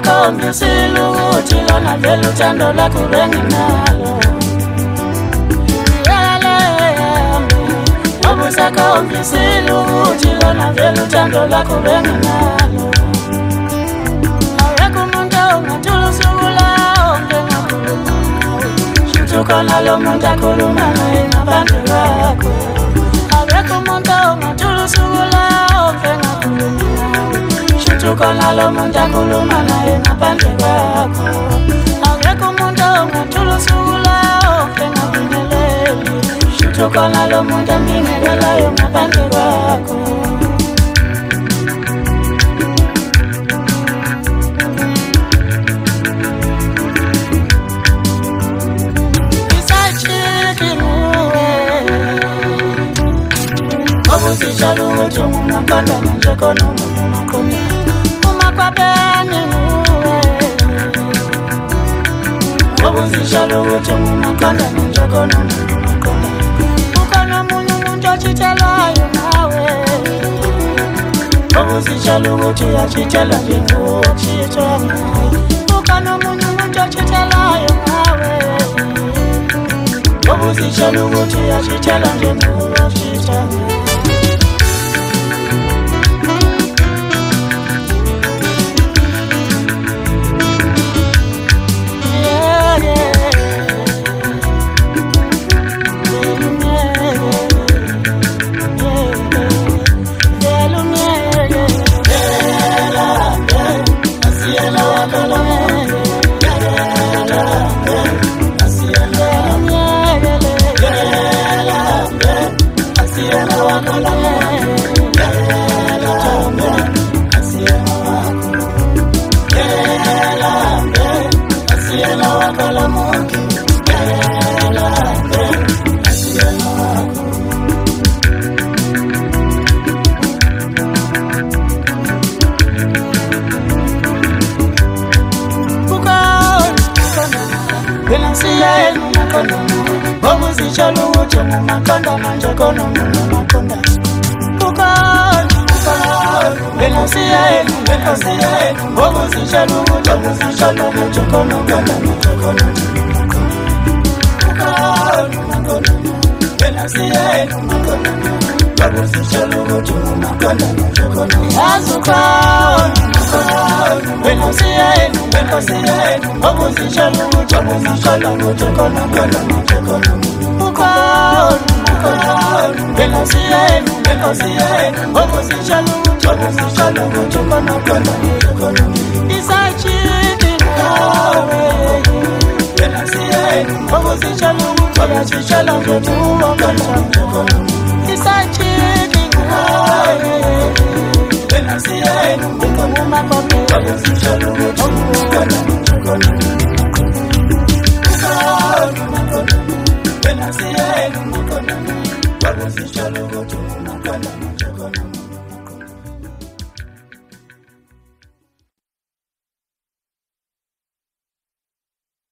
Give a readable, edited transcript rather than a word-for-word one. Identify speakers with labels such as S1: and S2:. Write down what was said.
S1: Ubusakhombisile ukuthi lona vele uthando lakho benginalo. Ubusakhombisile ukuthi lona vele uthando lakho benginalo. Awekho umuntu ongathula usuku lawo ngengakhuluma nawe. Shuthi khona lo muntu akhuluma naye ngaphandle kwakho. Awekho umuntu ongathula usuku lawo ngengakhuluma nawe. Shuthi khona lo muntu akhuluma naye ngaphandle kwakho. Awekho umuntu ongathula usuku lawo ngengakhulumeli. Shuthi khona lo muntu ambingelelayo ngaphandle kwakho. Ubusijalo ukuthi ungumakhanda manje khona umakhona. Umakwabeni nguwe. Ubusijalo ukuthi ungumakhanda manje khona umakhona. Ukhona umunye umuntu ochithelayo nawe. Ubusijalo ukuthi uyachithela nje ngokuchithwa nawe. Ukhona umunye umuntu ochithelayo nawe. Ubusijalo ukuthi uyachithela nje ngokuchithwa nawe. Ubusijalo ukuthi ungumakhanda manje khona umakhanda. Wena siyena ubusijalo ukuthi khona umakhanda manje khona umakhanda. Wena siyena ubusijalo ukuthi ungumakhanda manje khona umakhanda. Wena siyena ubusijalo ukuthi ungumakhanda manje khona umakhanda. Wena siyena ubusijalo ukuthi khona. Isachithi nawe. Wena siyena ubusijalo ukuthi khona. Isachithi nawe. Wena siyena ubusijalo ukuthi